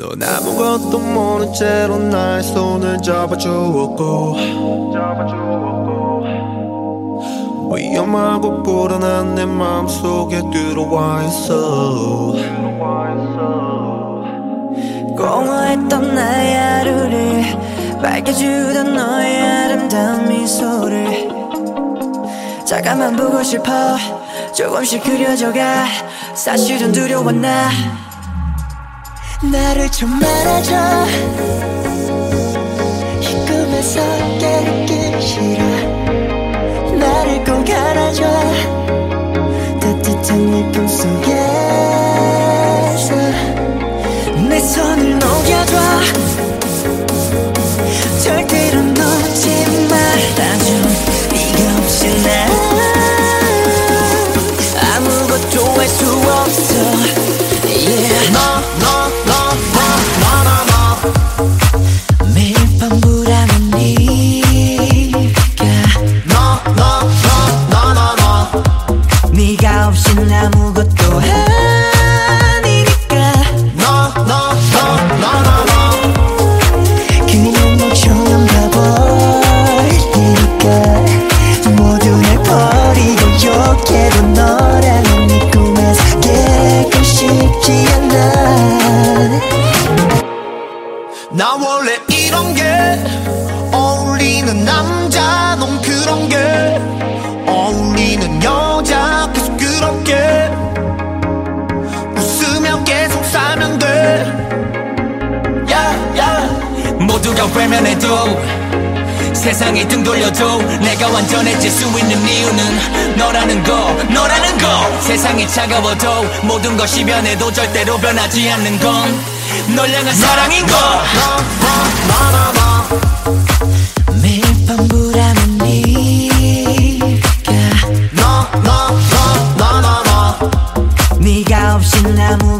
넌 아무것도 모른 채로 나의 손을 잡아주었고 위험하고 불안한 내 마음속에 들어와 있어. 공허했던 나의 하루를 밝혀주던 너의 아름다운 미소를 잠깐만 보고 싶어. 조금씩 그려져가. 사실은 두려워 나. 나를 좀 안아줘. 이 꿈에서 깨닫기 싫어. 나를 꼭 안아줘. 따뜻한 네 품속에서 내 손을 녹여줘. 절대로 놓지 말아줘. 네가 없이 난 아무것도 할 수 없어. Yeah. 매일 밤 불안한 네가 없인 아무것도 아니니까. 그냥 너처럼 가버릴 테니까. 모두 날 버리고 욕해도 너라는 네 꿈에서 깨고 싶지 않아. 나 원래 이런 게 어울리는 남자. 넌 그런 게 어울리는 여자. 계속 그렇게 웃으며 계속 살면 돼. 모두가 외면해도 세상에 등 돌려도 내가 완전해질 수 있는 이유는 너라는 거. 세상이 차가워도 모든 것이 변해도 절대로 변하지 않는 건 널 향한 사랑인 거. 매일 밤 불안한 네가 없인 아무